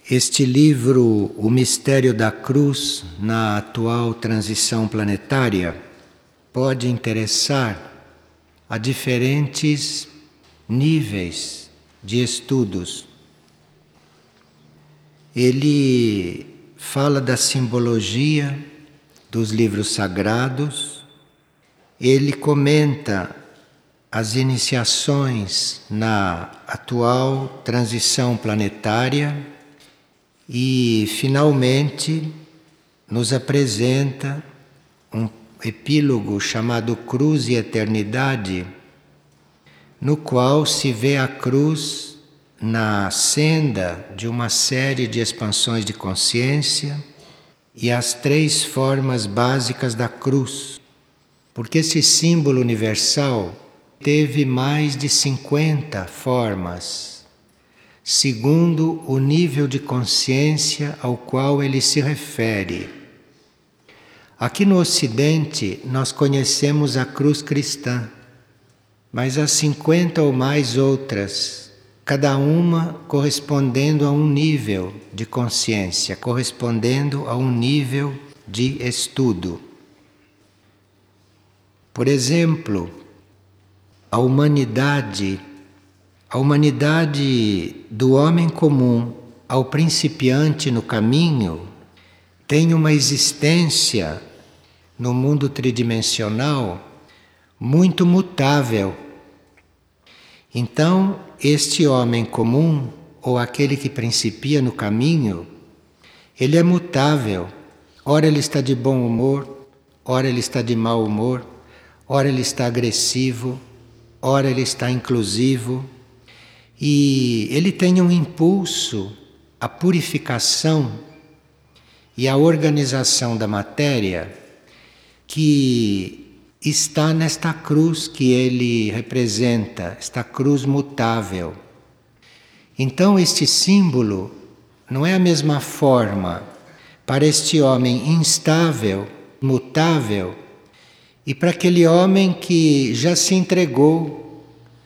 Este livro, O Mistério da Cruz na Atual Transição Planetária, pode interessar a diferentes níveis de estudos. Ele fala da simbologia dos livros sagrados, ele comenta as iniciações na atual transição planetária e, finalmente, nos apresenta um epílogo chamado Cruz e Eternidade, no qual se vê a cruz na senda de uma série de expansões de consciência e as três formas básicas da cruz, porque esse símbolo universal teve mais de 50 formas, segundo o nível de consciência ao qual ele se refere. Aqui no Ocidente nós conhecemos a cruz cristã, mas há 50 ou mais outras, cada uma correspondendo a um nível de consciência, correspondendo a um nível de estudo. Por exemplo, a humanidade do homem comum ao principiante no caminho tem uma existência no mundo tridimensional muito mutável. Então, este homem comum, ou aquele que principia no caminho, ele é mutável. Ora ele está de bom humor, ora ele está de mau humor, ora ele está agressivo, ora ele está inclusivo. E ele tem um impulso à purificação e à organização da matéria que está nesta cruz que ele representa, esta cruz mutável. Então este símbolo não é a mesma forma para este homem instável, mutável, e para aquele homem que já se entregou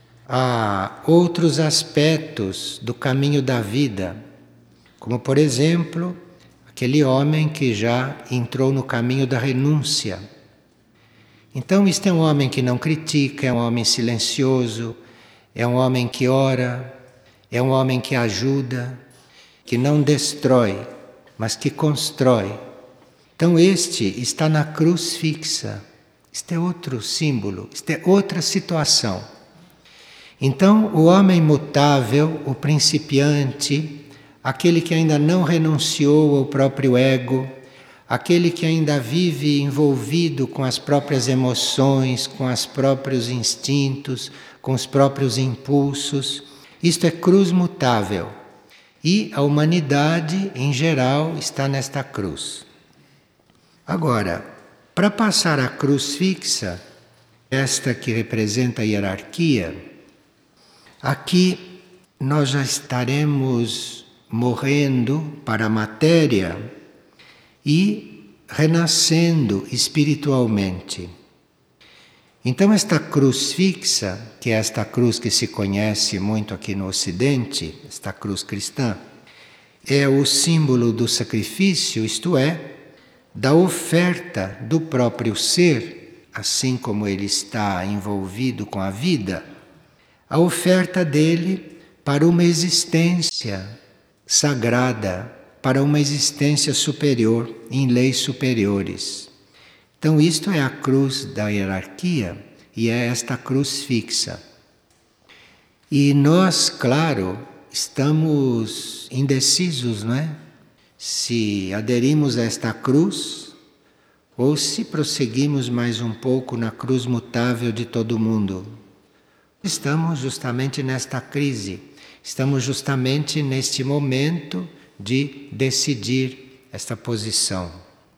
a outros aspectos do caminho da vida, como por exemplo, aquele homem que já entrou no caminho da renúncia. Então, isto é um homem que não critica, é um homem silencioso, é um homem que ora, é um homem que ajuda, que não destrói, mas que constrói. Então, este está na cruz fixa. Este é outro símbolo, esta é outra situação. Então, o homem mutável, o principiante, aquele que ainda não renunciou ao próprio ego, aquele que ainda vive envolvido com as próprias emoções, com os próprios instintos, com os próprios impulsos. Isto é cruz mutável. E a humanidade, em geral, está nesta cruz. Agora, para passar a cruz fixa, esta que representa a hierarquia, aqui nós já estaremos morrendo para a matéria e renascendo espiritualmente. Então esta cruz fixa, que é esta cruz que se conhece muito aqui no Ocidente, esta cruz cristã, é o símbolo do sacrifício, isto é, da oferta do próprio ser, assim como ele está envolvido com a vida, a oferta dele para uma existência sagrada, para uma existência superior, em leis superiores. Então isto é a cruz da hierarquia e é esta cruz fixa. E nós, claro, estamos indecisos, não é? Se aderimos a esta cruz ou se prosseguimos mais um pouco na cruz mutável de todo mundo. Estamos justamente nesta crise, estamos justamente neste momento de decidir esta posição.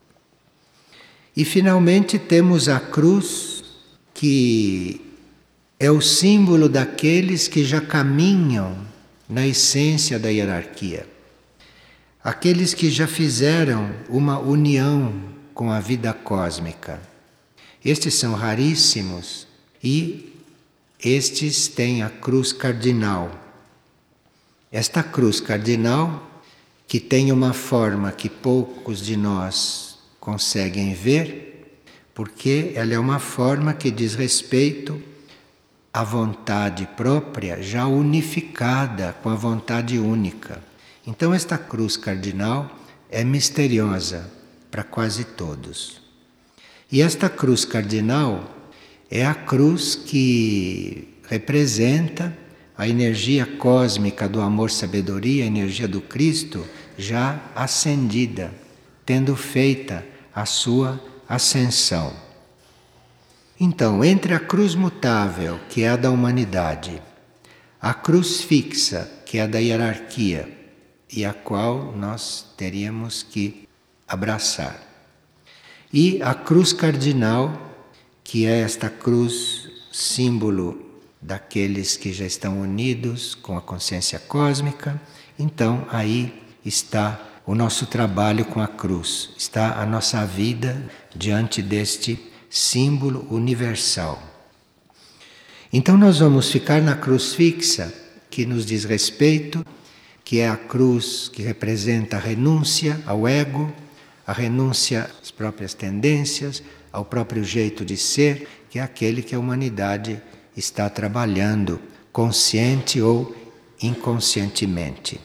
E finalmente temos a cruz, que é o símbolo daqueles que já caminham na essência da hierarquia. Aqueles que já fizeram uma união com a vida cósmica. Estes são raríssimos e estes têm a cruz cardinal. Esta cruz cardinal que tem uma forma que poucos de nós conseguem ver, porque ela é uma forma que diz respeito à vontade própria já unificada com a vontade única. Então esta cruz cardinal é misteriosa para quase todos. E esta cruz cardinal é a cruz que representa a energia cósmica do amor-sabedoria, a energia do Cristo já ascendida, tendo feita a sua ascensão. Então, entre a cruz mutável, que é a da humanidade, a cruz fixa, que é a da hierarquia, e a qual nós teríamos que abraçar, e a cruz cardinal, que é esta cruz símbolo daqueles que já estão unidos com a consciência cósmica, então aí está o nosso trabalho com a cruz, está a nossa vida diante deste símbolo universal. Então nós vamos ficar na cruz fixa, que nos diz respeito, que é a cruz que representa a renúncia ao ego, a renúncia às próprias tendências, ao próprio jeito de ser, que é aquele que a humanidade está trabalhando, consciente ou inconscientemente.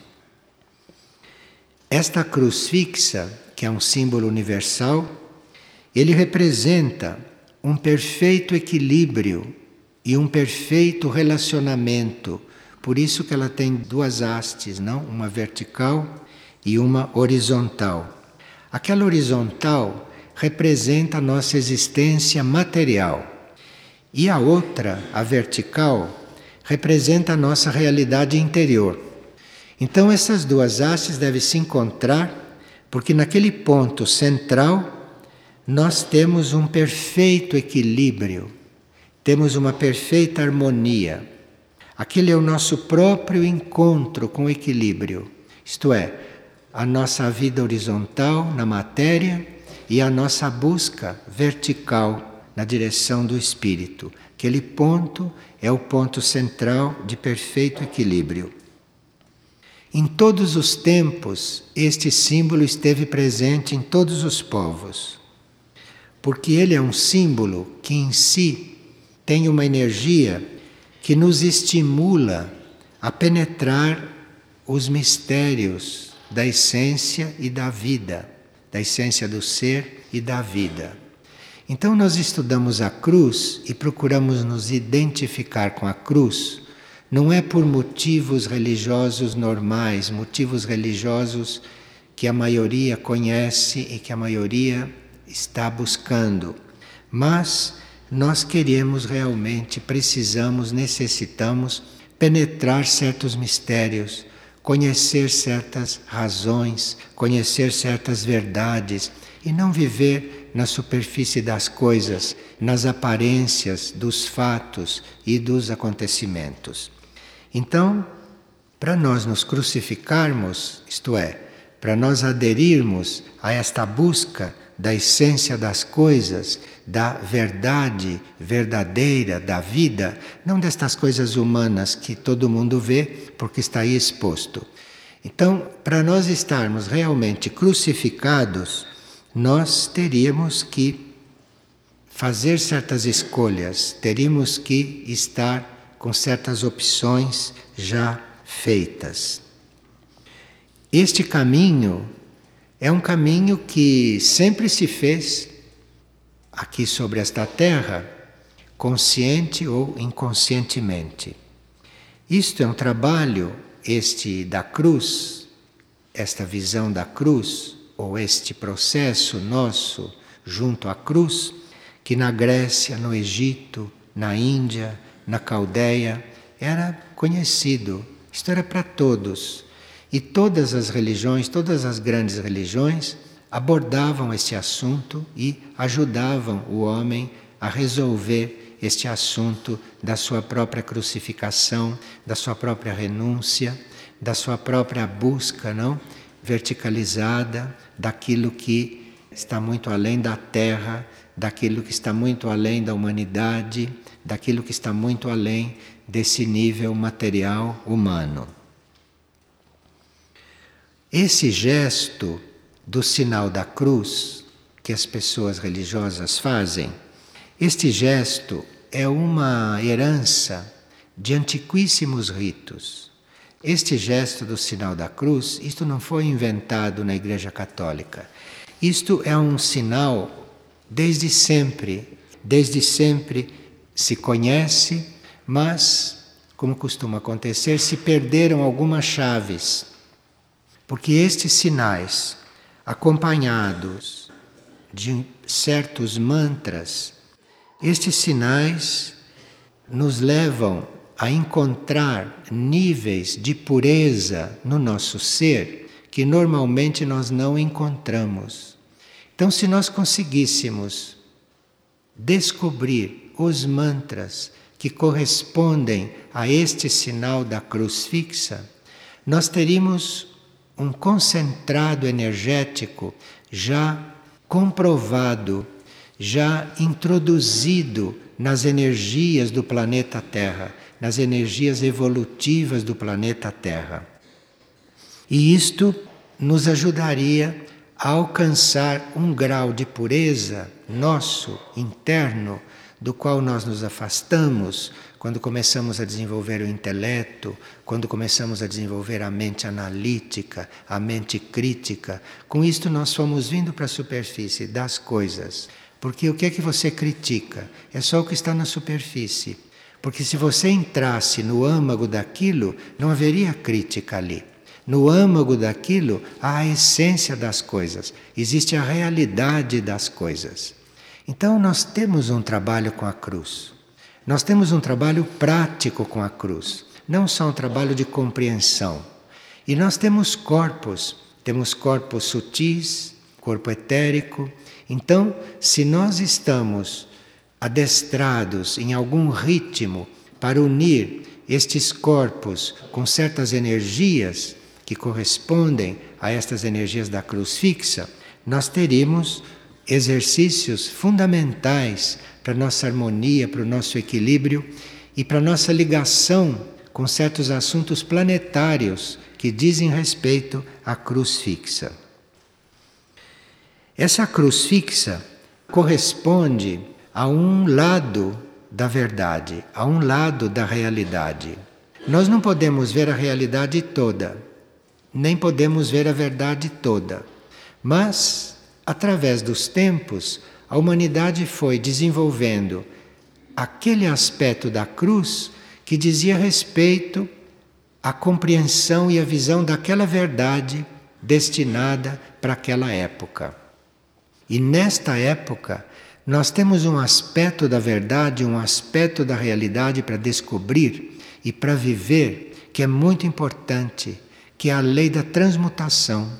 Esta cruz fixa, que é um símbolo universal, ele representa um perfeito equilíbrio e um perfeito relacionamento. Por isso que ela tem duas hastes, não? Uma vertical e uma horizontal. Aquela horizontal representa a nossa existência material. E a outra, a vertical, representa a nossa realidade interior. Então essas duas hastes devem se encontrar, porque naquele ponto central nós temos um perfeito equilíbrio, temos uma perfeita harmonia. Aquele é o nosso próprio encontro com o equilíbrio, isto é, a nossa vida horizontal na matéria e a nossa busca vertical na direção do espírito. Aquele ponto é o ponto central de perfeito equilíbrio. Em todos os tempos, este símbolo esteve presente em todos os povos, porque ele é um símbolo que em si tem uma energia que nos estimula a penetrar os mistérios da essência e da vida, da essência do ser e da vida. Então nós estudamos a cruz e procuramos nos identificar com a cruz, não é por motivos religiosos normais, motivos religiosos que a maioria conhece e que a maioria está buscando, mas nós queremos realmente, precisamos, necessitamos penetrar certos mistérios, conhecer certas razões, conhecer certas verdades e não viver na superfície das coisas, nas aparências dos fatos e dos acontecimentos. Então, para nós nos crucificarmos, isto é, para nós aderirmos a esta busca da essência das coisas, da verdade verdadeira da vida, não destas coisas humanas que todo mundo vê porque está aí exposto. Então, para nós estarmos realmente crucificados, nós teríamos que fazer certas escolhas, teríamos que estar com certas opções já feitas. Este caminho é um caminho que sempre se fez aqui sobre esta terra, consciente ou inconscientemente. Isto é um trabalho, este da cruz, esta visão da cruz, ou este processo nosso junto à cruz, que na Grécia, no Egito, na Índia, na Caldeia, era conhecido. Isto era para todos. E todas as religiões, todas as grandes religiões, abordavam este assunto e ajudavam o homem a resolver este assunto da sua própria crucificação, da sua própria renúncia, da sua própria busca, não? Verticalizada, daquilo que está muito além da terra, daquilo que está muito além da humanidade, daquilo que está muito além desse nível material humano. Esse gesto do sinal da cruz que as pessoas religiosas fazem, este gesto é uma herança de antiquíssimos ritos. Este gesto do sinal da cruz, isto não foi inventado na Igreja Católica. Isto é um sinal desde sempre se conhece, mas, como costuma acontecer, se perderam algumas chaves. Porque estes sinais, acompanhados de certos mantras, estes sinais nos levam a encontrar níveis de pureza no nosso ser que normalmente nós não encontramos. Então, se nós conseguíssemos descobrir os mantras que correspondem a este sinal da cruz fixa, nós teríamos um concentrado energético já comprovado, já introduzido nas energias do planeta Terra, nas energias evolutivas do planeta Terra. E isto nos ajudaria a alcançar um grau de pureza nosso, interno, do qual nós nos afastamos quando começamos a desenvolver o intelecto, quando começamos a desenvolver a mente analítica, a mente crítica. Com isto nós fomos vindo para a superfície das coisas. Porque o que é que você critica? É só o que está na superfície. Porque se você entrasse no âmago daquilo, não haveria crítica ali. No âmago daquilo há a essência das coisas, existe a realidade das coisas. Então nós temos um trabalho com a cruz. Nós temos um trabalho prático com a cruz, não só um trabalho de compreensão. E nós temos corpos sutis, corpo etérico. Então, se nós estamos adestrados em algum ritmo para unir estes corpos com certas energias que correspondem a estas energias da cruz fixa, nós teríamos exercícios fundamentais para a nossa harmonia, para o nosso equilíbrio e para a nossa ligação com certos assuntos planetários que dizem respeito à cruz fixa. Essa cruz fixa corresponde a um lado da verdade, a um lado da realidade. Nós não podemos ver a realidade toda, nem podemos ver a verdade toda, mas, através dos tempos, a humanidade foi desenvolvendo aquele aspecto da cruz que dizia respeito à compreensão e à visão daquela verdade destinada para aquela época. E nesta época, nós temos um aspecto da verdade, um aspecto da realidade para descobrir e para viver, que é muito importante, que é a lei da transmutação.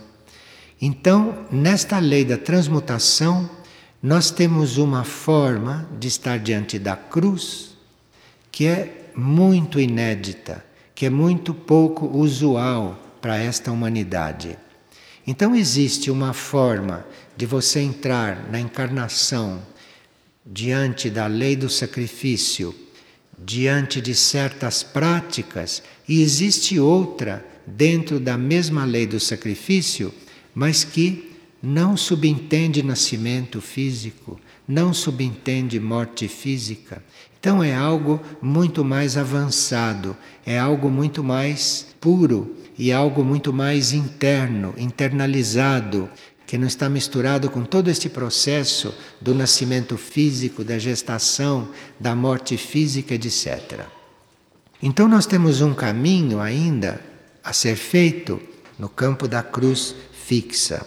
Então, nesta lei da transmutação, nós temos uma forma de estar diante da cruz que é muito inédita, que é muito pouco usual para esta humanidade. Então existe uma forma de você entrar na encarnação diante da lei do sacrifício, diante de certas práticas, e existe outra dentro da mesma lei do sacrifício, mas que não subentende nascimento físico, não subentende morte física. Então é algo muito mais avançado, é algo muito mais puro e algo muito mais interno, internalizado, que não está misturado com todo este processo do nascimento físico, da gestação, da morte física, etc. Então nós temos um caminho ainda a ser feito no campo da cruz fixa.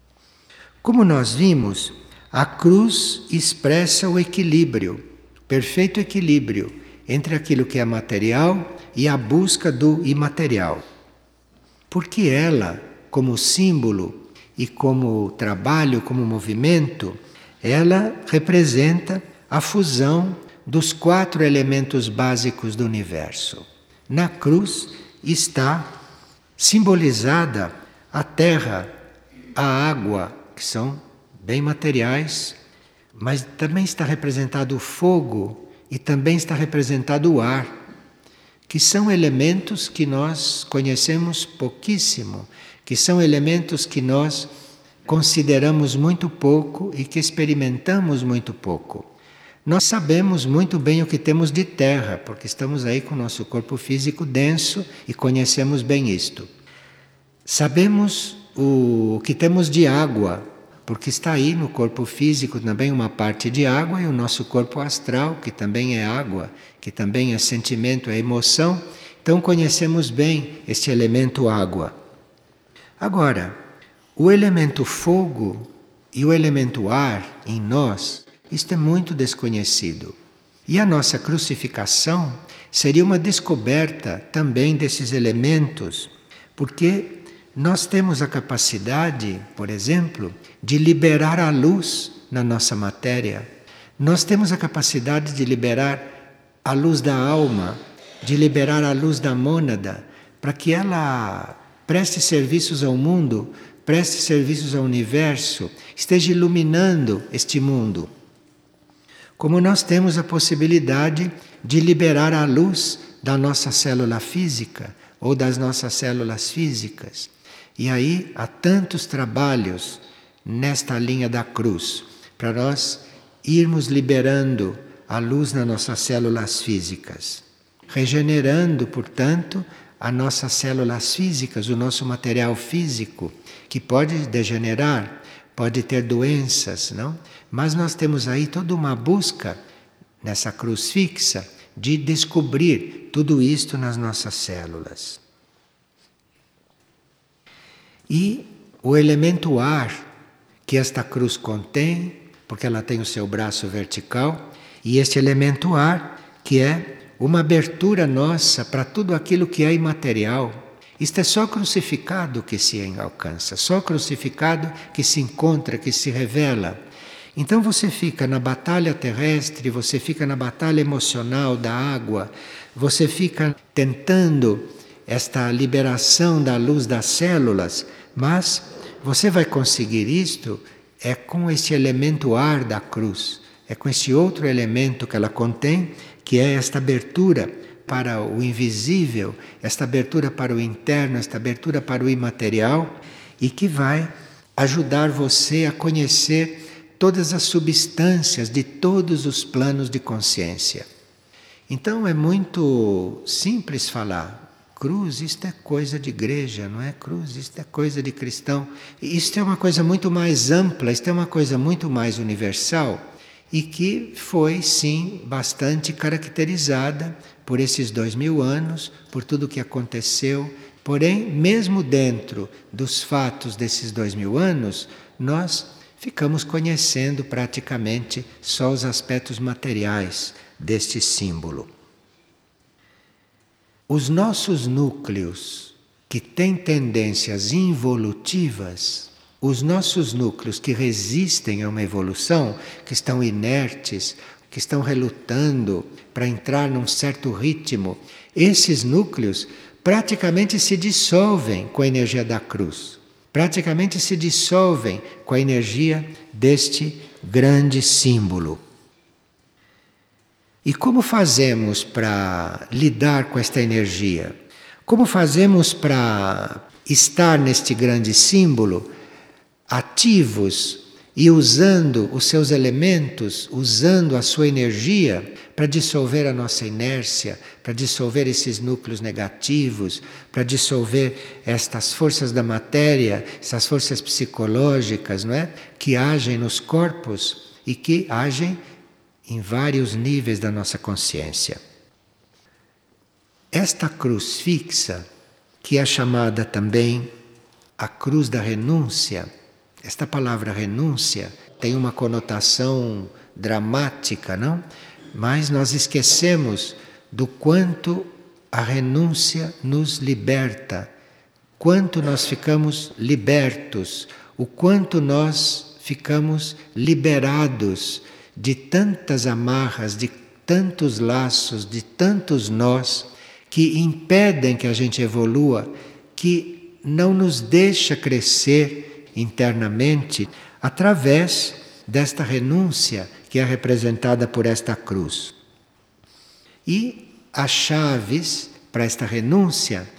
Como nós vimos, a cruz expressa o equilíbrio, perfeito equilíbrio entre aquilo que é material e a busca do imaterial. Porque ela, como símbolo e como trabalho, como movimento, ela representa a fusão dos 4 elementos básicos do universo. Na cruz está simbolizada a terra, a água, que são bem materiais, mas também está representado o fogo e também está representado o ar, que são elementos que nós conhecemos pouquíssimo, que são elementos que nós consideramos muito pouco e que experimentamos muito pouco. Nós sabemos muito bem o que temos de terra, porque estamos aí com o nosso corpo físico denso e conhecemos bem isto. Sabemos o que temos de água, porque está aí no corpo físico também uma parte de água, e o nosso corpo astral, que também é água, que também é sentimento, é emoção. Então conhecemos bem este elemento água. Agora, o elemento fogo e o elemento ar em nós, isto é muito desconhecido. E a nossa crucificação seria uma descoberta também desses elementos, porque nós temos a capacidade, por exemplo, de liberar a luz na nossa matéria. Nós temos a capacidade de liberar a luz da alma, de liberar a luz da mônada, para que ela preste serviços ao mundo, preste serviços ao universo, esteja iluminando este mundo. Como nós temos a possibilidade de liberar a luz da nossa célula física ou das nossas células físicas. E aí há tantos trabalhos nesta linha da cruz, para nós irmos liberando a luz nas nossas células físicas, regenerando, portanto, as nossas células físicas, o nosso material físico, que pode degenerar, pode ter doenças, não? Mas nós temos aí toda uma busca nessa cruz fixa de descobrir tudo isto nas nossas células. E o elemento ar que esta cruz contém, porque ela tem o seu braço vertical, e este elemento ar que é uma abertura nossa para tudo aquilo que é imaterial. Isto é só crucificado que se alcança, só crucificado que se encontra, que se revela. Então você fica na batalha terrestre, você fica na batalha emocional da água, você fica tentando esta liberação da luz das células, mas você vai conseguir isto é com esse elemento ar da cruz, é com esse outro elemento que ela contém, que é esta abertura para o invisível, esta abertura para o interno, esta abertura para o imaterial, e que vai ajudar você a conhecer todas as substâncias de todos os planos de consciência. Então é muito simples falar, cruz, isto é coisa de igreja, não é cruz, isto é coisa de cristão. Isto é uma coisa muito mais ampla, isto é uma coisa muito mais universal, e que foi, sim, bastante caracterizada por esses 2000 anos, por tudo o que aconteceu. Porém, mesmo dentro dos fatos desses 2000 anos, nós ficamos conhecendo praticamente só os aspectos materiais deste símbolo. Os nossos núcleos que têm tendências involutivas, os nossos núcleos que resistem a uma evolução, que estão inertes, que estão relutando para entrar num certo ritmo, esses núcleos praticamente se dissolvem com a energia da cruz, praticamente se dissolvem com a energia deste grande símbolo. E como fazemos para lidar com esta energia? Como fazemos para estar neste grande símbolo ativos e usando os seus elementos, usando a sua energia para dissolver a nossa inércia, para dissolver esses núcleos negativos, para dissolver estas forças da matéria, essas forças psicológicas, não é? Que agem nos corpos e que agem em vários níveis da nossa consciência. Esta cruz fixa, que é chamada também a cruz da renúncia, esta palavra renúncia tem uma conotação dramática, não? Mas nós esquecemos do quanto a renúncia nos liberta, quanto nós ficamos libertos, o quanto nós ficamos liberados de tantas amarras, de tantos laços, de tantos nós que impedem que a gente evolua, que não nos deixa crescer internamente através desta renúncia que é representada por esta cruz. E as chaves para esta renúncia,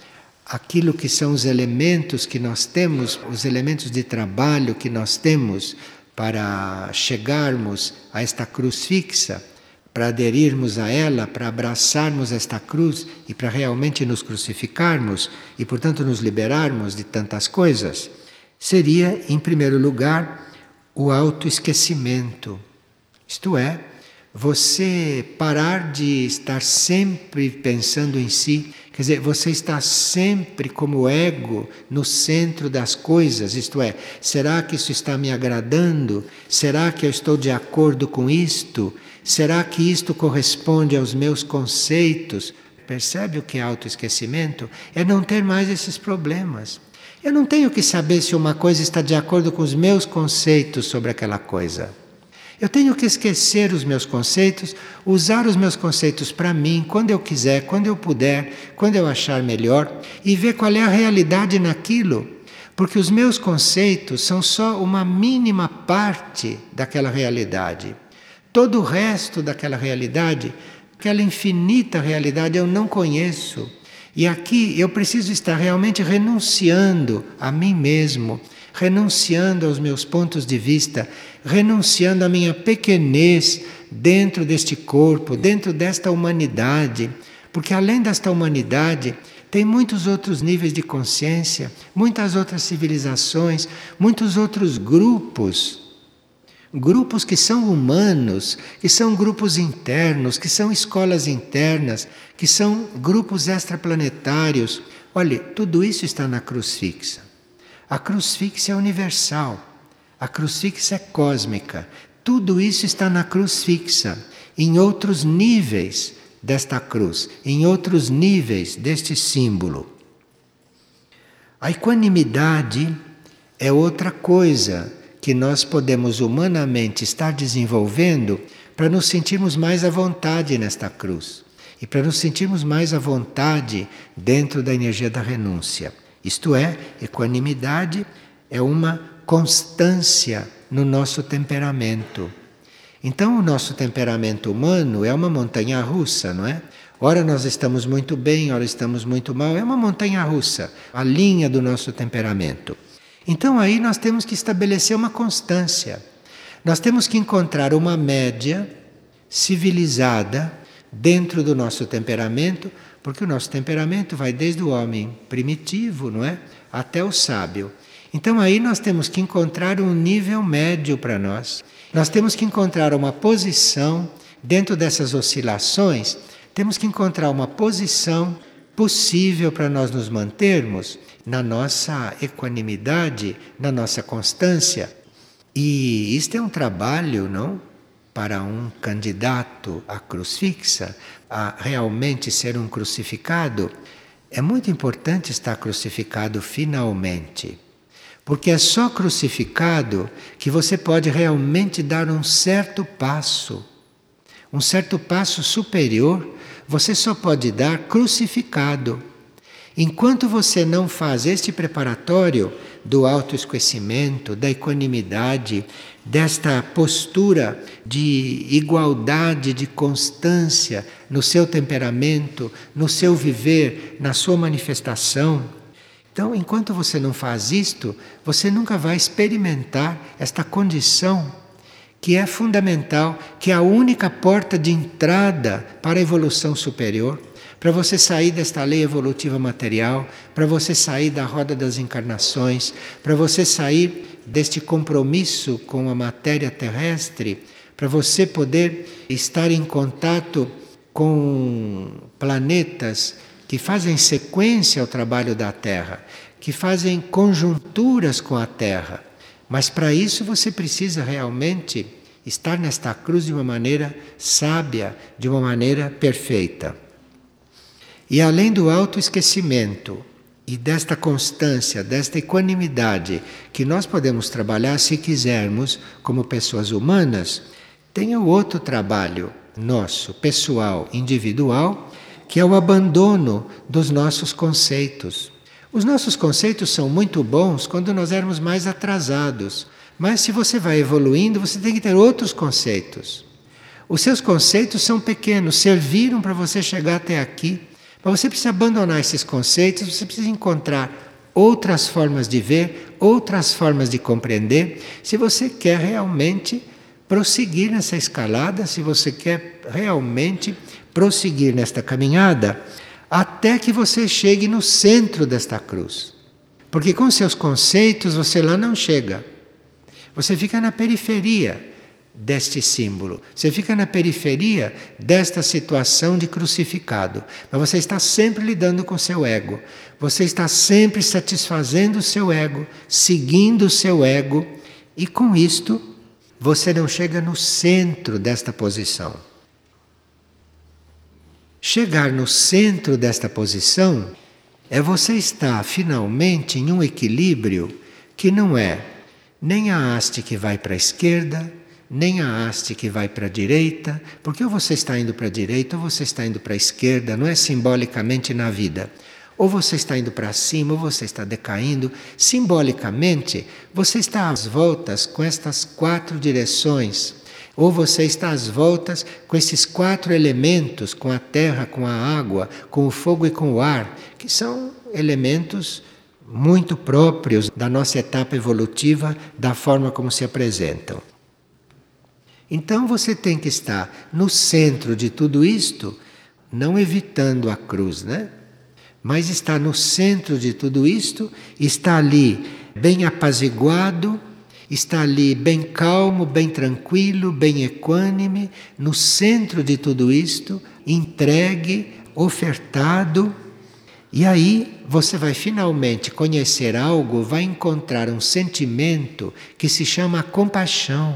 aquilo que são os elementos que nós temos, os elementos de trabalho que nós temos para chegarmos a esta cruz fixa, para aderirmos a ela, para abraçarmos esta cruz e para realmente nos crucificarmos e, portanto, nos liberarmos de tantas coisas, seria, em primeiro lugar, o autoesquecimento. Isto é, você parar de estar sempre pensando em si, quer dizer, você está sempre como ego no centro das coisas, isto é, será que isso está me agradando? Será que eu estou de acordo com isto? Será que isto corresponde aos meus conceitos? Percebe o que é autoesquecimento? É não ter mais esses problemas. Eu não tenho que saber se uma coisa está de acordo com os meus conceitos sobre aquela coisa. Eu tenho que esquecer os meus conceitos, usar os meus conceitos para mim, quando eu quiser, quando eu puder, quando eu achar melhor, e ver qual é a realidade naquilo. Porque os meus conceitos são só uma mínima parte daquela realidade. Todo o resto daquela realidade, aquela infinita realidade, eu não conheço. E aqui eu preciso estar realmente renunciando a mim mesmo, renunciando aos meus pontos de vista, renunciando à minha pequenez dentro deste corpo, dentro desta humanidade. Porque além desta humanidade, tem muitos outros níveis de consciência, muitas outras civilizações, muitos outros grupos. Grupos que são humanos, que são grupos internos, que são escolas internas, que são grupos extraplanetários. Olha, tudo isso está na cruz fixa. A cruz fixa é universal, a cruz fixa é cósmica. Tudo isso está na cruz fixa, em outros níveis desta cruz, em outros níveis deste símbolo. A equanimidade é outra coisa que nós podemos humanamente estar desenvolvendo para nos sentirmos mais à vontade nesta cruz e para nos sentirmos mais à vontade dentro da energia da renúncia. Isto é, equanimidade é uma constância no nosso temperamento. Então, o nosso temperamento humano é uma montanha russa, não é? Ora nós estamos muito bem, ora estamos muito mal, é uma montanha russa, a linha do nosso temperamento. Então aí nós temos que estabelecer uma constância. Nós temos que encontrar uma média civilizada dentro do nosso temperamento, porque o nosso temperamento vai desde o homem primitivo, não é? Até o sábio. Então aí nós temos que encontrar um nível médio para nós. Nós temos que encontrar uma posição dentro dessas oscilações, temos que encontrar uma posição possível para nós nos mantermos na nossa equanimidade, na nossa constância. E isto é um trabalho, não? Para um candidato à cruz fixa, a realmente ser um crucificado, é muito importante estar crucificado finalmente. Porque é só crucificado que você pode realmente dar um certo passo superior, você só pode dar crucificado. Enquanto você não faz este preparatório do autoesquecimento, da equanimidade, desta postura de igualdade, de constância no seu temperamento, no seu viver, na sua manifestação. Então, enquanto você não faz isto, você nunca vai experimentar esta condição que é fundamental, que é a única porta de entrada para a evolução superior, para você sair desta lei evolutiva material, para você sair da roda das encarnações, para você sair deste compromisso com a matéria terrestre, para você poder estar em contato com planetas que fazem sequência ao trabalho da Terra, que fazem conjunturas com a Terra. Mas para isso você precisa realmente estar nesta cruz de uma maneira sábia, de uma maneira perfeita. E além do autoesquecimento e desta constância, desta equanimidade que nós podemos trabalhar se quisermos como pessoas humanas, tem o outro trabalho nosso, pessoal, individual, que é o abandono dos nossos conceitos. Os nossos conceitos são muito bons quando nós éramos mais atrasados, mas se você vai evoluindo, você tem que ter outros conceitos. Os seus conceitos são pequenos, serviram para você chegar até aqui, Mas você precisa abandonar esses conceitos, você precisa encontrar outras formas de ver, outras formas de compreender, se você quer realmente prosseguir nessa escalada, se você quer realmente prosseguir nesta caminhada, até que você chegue no centro desta cruz. Porque com seus conceitos você lá não chega. Você fica na periferia deste símbolo. Você fica na periferia desta situação de crucificado. Mas você está sempre lidando com o seu ego. Você está sempre satisfazendo o seu ego, seguindo o seu ego. E com isto, você não chega no centro desta posição. Chegar no centro desta posição é você estar finalmente em um equilíbrio que não é nem a haste que vai para a esquerda, nem a haste que vai para a direita, porque ou você está indo para a direita ou você está indo para a esquerda, não é simbolicamente na vida. Ou você está indo para cima ou você está decaindo. Simbolicamente, você está às voltas com estas 4 direções. Ou você está às voltas com esses 4 elementos, com a terra, com a água, com o fogo e com o ar, que são elementos muito próprios da nossa etapa evolutiva, da forma como se apresentam. Então você tem que estar no centro de tudo isto, não evitando a cruz, né? Mas está no centro de tudo isto, está ali bem apaziguado, está ali bem calmo, bem tranquilo, bem equânime, no centro de tudo isto, entregue, ofertado. E aí você vai finalmente conhecer algo, vai encontrar um sentimento que se chama compaixão.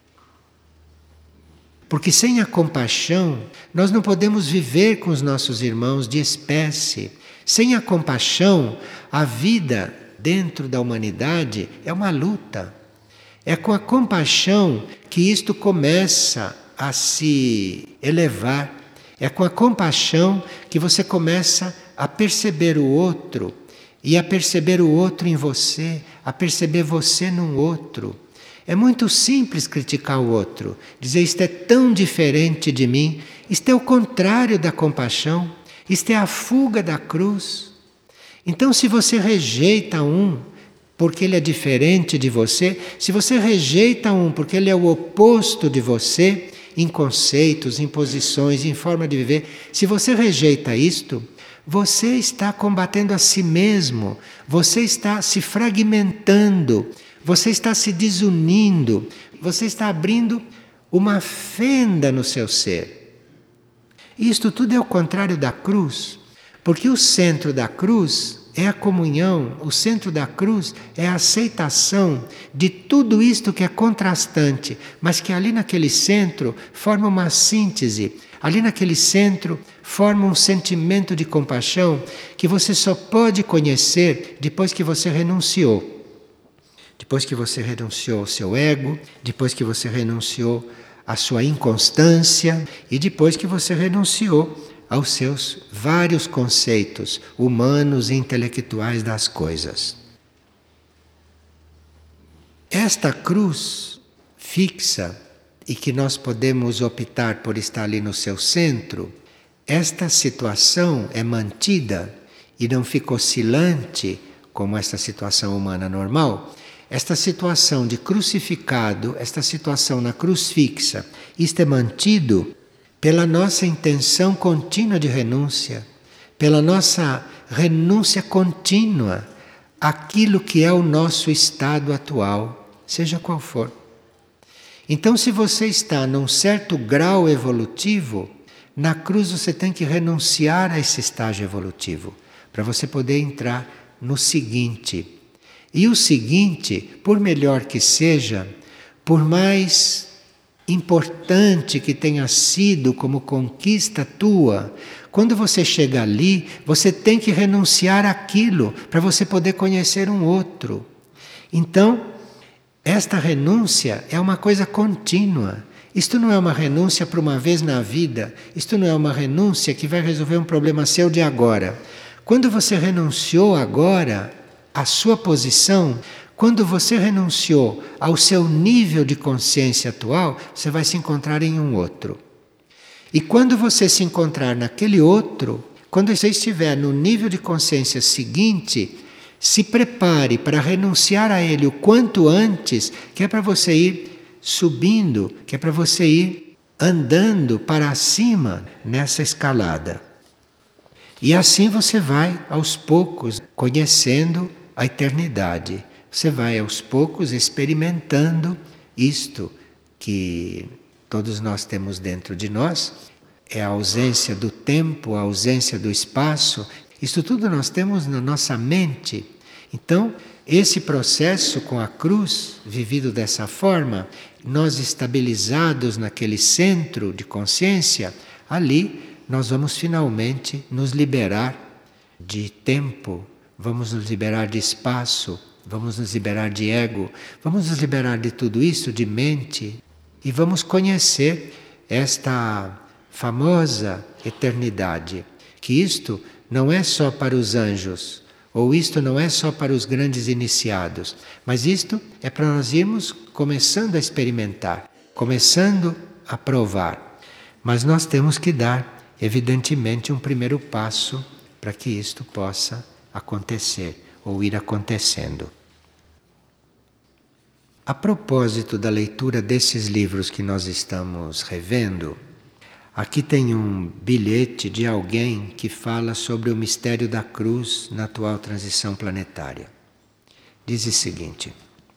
Porque sem a compaixão, nós não podemos viver com os nossos irmãos de espécie. Sem a compaixão, a vida dentro da humanidade é uma luta. É com a compaixão que isto começa a se elevar. É com a compaixão que você começa a perceber o outro e a perceber o outro em você, a perceber você num outro. É muito simples criticar o outro, dizer isto é tão diferente de mim, isto é o contrário da compaixão, isto é a fuga da cruz. Então, se você rejeita um porque ele é diferente de você, se você rejeita um porque ele é o oposto de você, em conceitos, em posições, em forma de viver, se você rejeita isto, você está combatendo a si mesmo, você está se fragmentando, você está se desunindo, você está abrindo uma fenda no seu ser. Isto tudo é o contrário da cruz, porque o centro da cruz é a comunhão, o centro da cruz é a aceitação de tudo isto que é contrastante, mas que ali naquele centro forma uma síntese, ali naquele centro forma um sentimento de compaixão que você só pode conhecer depois que você renunciou. Depois que você renunciou ao seu ego, depois que você renunciou à sua inconstância e depois que você renunciou aos seus vários conceitos humanos e intelectuais das coisas. Esta cruz fixa e que nós podemos optar por estar ali no seu centro, esta situação é mantida e não fica oscilante como esta situação humana normal. Esta situação de crucificado, esta situação na cruz fixa, isto é mantido pela nossa intenção contínua de renúncia, pela nossa renúncia contínua àquilo que é o nosso estado atual, seja qual for. Então, se você está num certo grau evolutivo, na cruz você tem que renunciar a esse estágio evolutivo, para você poder entrar no seguinte. E o seguinte, por melhor que seja, por mais importante que tenha sido como conquista tua, quando você chega ali, você tem que renunciar àquilo para você poder conhecer um outro. Então, esta renúncia é uma coisa contínua. Isto não é uma renúncia para uma vez na vida, isto não é uma renúncia que vai resolver um problema seu de agora. Quando você renunciou agora à sua posição, quando você renunciou ao seu nível de consciência atual, você vai se encontrar em um outro. E quando você se encontrar naquele outro, Quando você estiver no nível de consciência seguinte, se prepare para renunciar a ele o quanto antes, que é para você ir subindo, que é para você ir andando para cima nessa escalada. E assim você vai aos poucos conhecendo a eternidade. Você vai aos poucos experimentando isto que todos nós temos dentro de nós. É a ausência do tempo, a ausência do espaço. Isso tudo nós temos na nossa mente. Então, esse processo com a cruz, vivido dessa forma, nós estabilizados naquele centro de consciência, ali nós vamos finalmente nos liberar de tempo, vamos nos liberar de espaço, vamos nos liberar de ego, vamos nos liberar de tudo isso, de mente, e vamos conhecer esta famosa eternidade, que isto não é só para os anjos, ou isto não é só para os grandes iniciados, mas isto é para nós irmos começando a experimentar, começando a provar. Mas nós temos que dar, evidentemente, um primeiro passo para que isto possa acontecer, ou ir acontecendo. A propósito da leitura desses livros que nós estamos revendo, aqui tem um bilhete de alguém que fala sobre o mistério da cruz na atual transição planetária. Diz o seguinte: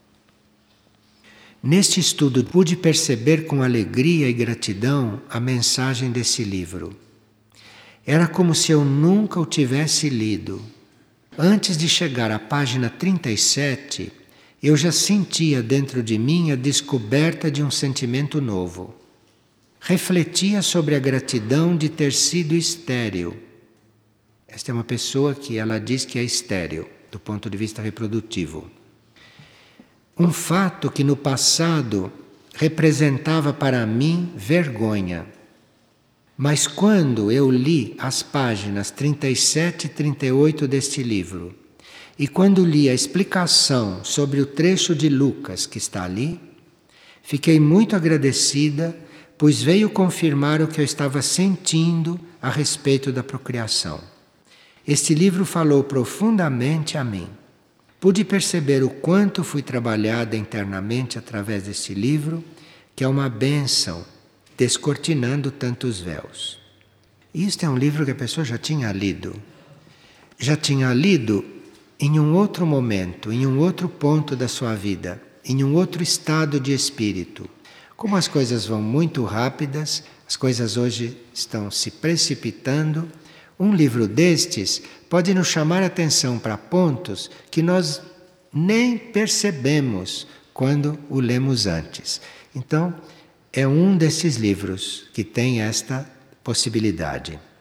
neste estudo pude perceber com alegria e gratidão a mensagem desse livro. Era como se eu nunca o tivesse lido. Antes de chegar à página 37, eu já sentia dentro de mim a descoberta de um sentimento novo. Refletia sobre a gratidão de ter sido estéril. Esta é uma pessoa que ela diz que é estéril, do ponto de vista reprodutivo. Um fato que no passado representava para mim vergonha. Mas quando eu li as páginas 37 e 38 deste livro, e quando li a explicação sobre o trecho de Lucas que está ali, fiquei muito agradecida, pois veio confirmar o que eu estava sentindo a respeito da procriação. Este livro falou profundamente a mim. Pude perceber o quanto fui trabalhada internamente através deste livro, que é uma bênção, descortinando tantos véus. Isto é um livro que a pessoa já tinha lido. Já tinha lido em um outro momento, em um outro ponto da sua vida, em um outro estado de espírito. Como as coisas vão muito rápidas, as coisas hoje estão se precipitando, um livro destes pode nos chamar a atenção para pontos que nós nem percebemos quando o lemos antes. Então, é um desses livros que tem esta possibilidade.